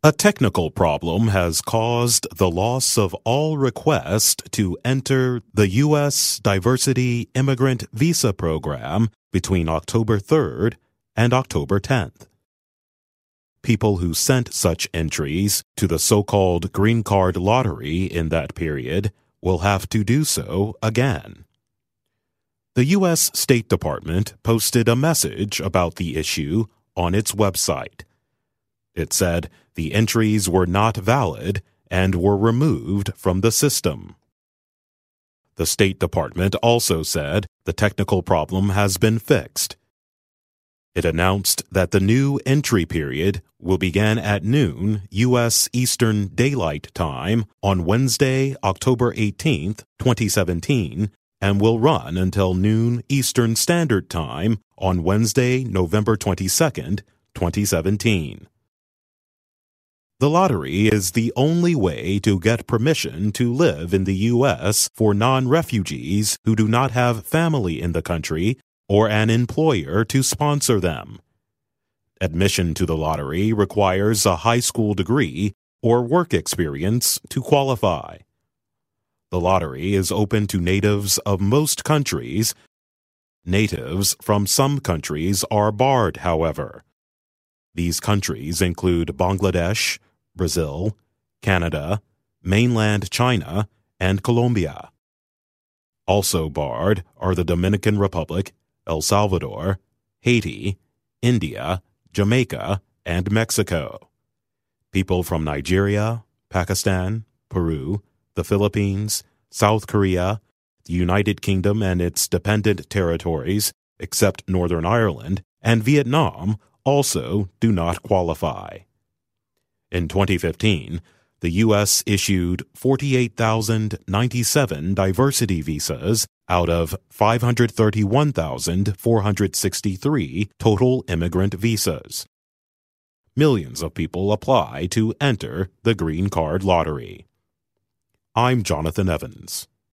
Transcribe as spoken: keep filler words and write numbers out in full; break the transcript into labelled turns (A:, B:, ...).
A: A technical problem has caused the loss of all requests to enter the U S Diversity Immigrant Visa Program between October third and October tenth. People who sent such entries to the so-called Green Card Lottery in that period will have to do so again. The U S State Department posted a message about the issue on its website. It said the entries were not valid and were removed from the system. The State Department also said the technical problem has been fixed. It announced that the new entry period will begin at noon U S Eastern Daylight Time on Wednesday, October eighteenth, twenty seventeen, and will run until noon Eastern Standard Time on Wednesday, November twenty-second, twenty seventeen. The lottery is the only way to get permission to live in the U S for non-refugees who do not have family in the country or an employer to sponsor them. Admission to the lottery requires a high school degree or work experience to qualify. The lottery is open to natives of most countries. Natives from some countries are barred, however. These countries include Bangladesh, Brazil, Canada, mainland China, and Colombia. Also barred are the Dominican Republic, El Salvador, Haiti, India, Jamaica, and Mexico. People from Nigeria, Pakistan, Peru, the Philippines, South Korea, the United Kingdom and its dependent territories, except Northern Ireland, and Vietnam also do not qualify. In twenty fifteen, the U S issued forty-eight thousand ninety-seven diversity visas out of five hundred thirty-one thousand four hundred sixty-three total immigrant visas. Millions of people apply to enter the Green Card Lottery. I'm Jonathan Evans.